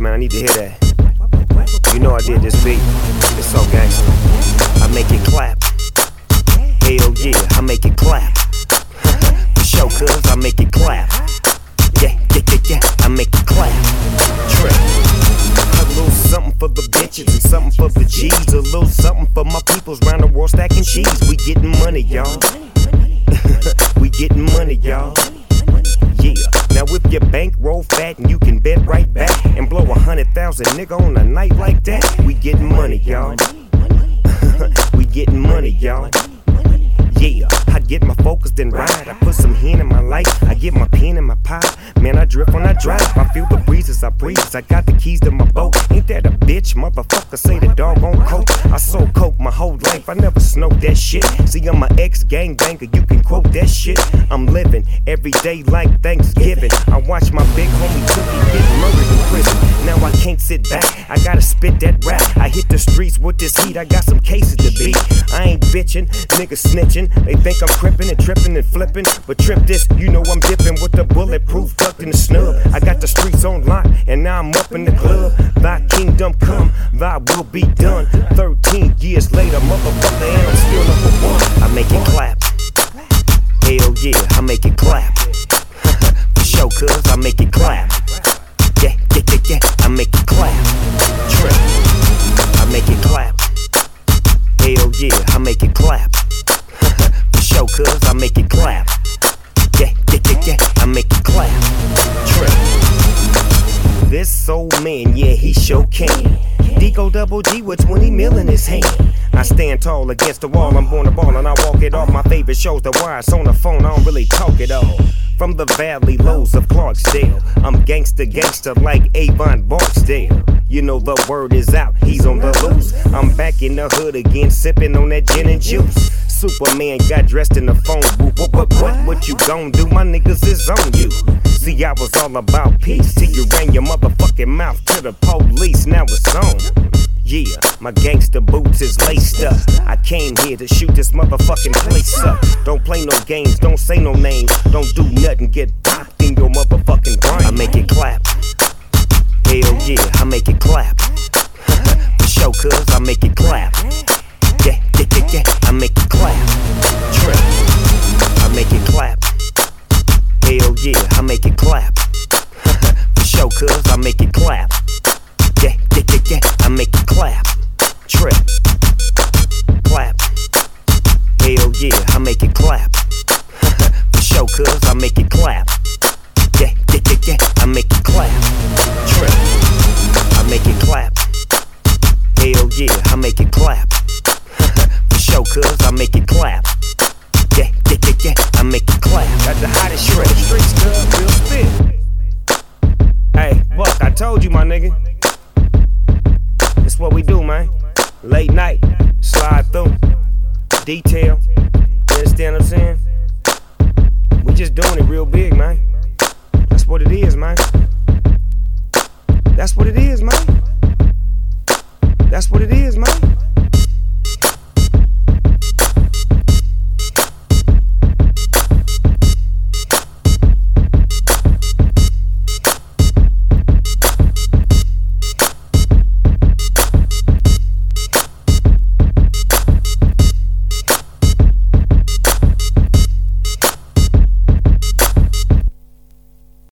man. I need to hear that. You know I did this beat. It's so gangster. I make it clap. Hell yeah, I make it clap. For sure, cuz I make it clap. Yeah, I make it clap. Trip. A little something for the bitches and something for the G's. A little something for my peoples round the world stacking cheese. We getting money, y'all. We getting money, y'all. Yeah. Now if your bank roll fat and you can bet right back and blow 100,000 nigga on a night like that, we getting money, y'all. We getting money, y'all. Yeah, I get my focus then ride. I put some hen in my life. I get my pen in my pot. Man, I drift when I drive. I feel the breezes I breeze. I got the keys to my boat. Ain't that a bitch? Motherfucker say the dog on coke. I sold coke my whole life. I never smoked that shit. See, I'm my ex-gangbanger. You can quote that shit. I'm living every day like Thanksgiving. I watch my big homie Cookie get murdered in prison. Now I can't sit back. I gotta spit that rap. I hit the streets with this heat. I got some cases to beat. I ain't bitching, niggas snitching. They think I'm crippin' and trippin' and flippin', but trip this, you know I'm dippin' with the bulletproof tucked in the snub. I got the streets on lock, and now I'm up in the club. Thy kingdom come, thy will be done. 13 years later, motherfucker, and I'm still number one. I make it clap. Hell yeah, I make it clap. For sure, cuz I make it clap. Yeah, I make it clap. Trip. I make it clap. Hell yeah, I make it clap. For sure, cuz I make it clap. Yeah, I make it clap. Trip. This old man, yeah, he sure can. Deco Double G with 20 mil in his hand. I stand tall against the wall, I'm born to ball and I walk it off. My favorite shows, the wires on the phone, I don't really talk it all. From the valley lows of Clarksdale, I'm gangsta like Avon Barksdale. You know the word is out, he's on the loose. I'm back in the hood again, sipping on that gin and juice. Superman got dressed in the phone booth. What you gon' do? My niggas is on you. See, I was all about peace till you ran your motherfucking mouth to the police. Now it's on. Yeah, my gangster boots is laced up. I came here to shoot this motherfucking place up. Don't play no games, don't say no names. Don't do nothing, get popped in your motherfucking brain. I make it clap. Hell yeah, I make it clap. For sure, cuz I make it clap. Yeah, I make it clap. Trip. I make it clap. Hell yeah, I make it clap. For sure, cuz I make it clap. Yeah, I make it clap. Trip. Clap. Hell yeah, I make it clap. For sure, cuz I make it clap. Yeah, I make it clap. Trip. I make it clap. Hell yeah, I make it clap. For sure, cuz I make it clap. Yeah, I make it clap. Got the hottest shit on the streets, cuz, real spit. Hey, Buck, I told you, my nigga. That's what we do, man. Late night, slide through, detail. You understand what I'm saying? We just doing it real big, man. That's what it is, man. That's what it is, man. That's what it is, man.